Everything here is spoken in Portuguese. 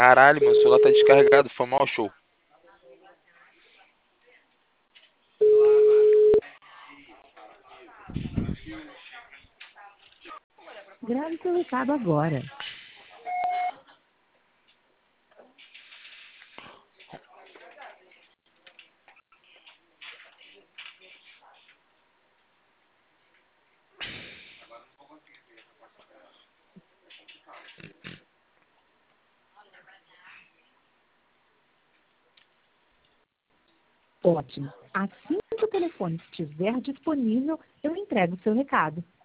Caralho, meu celular tá descarregado, foi mal show. Grave seu recado agora. Ótimo. Assim que o telefone estiver disponível, eu entrego o seu recado.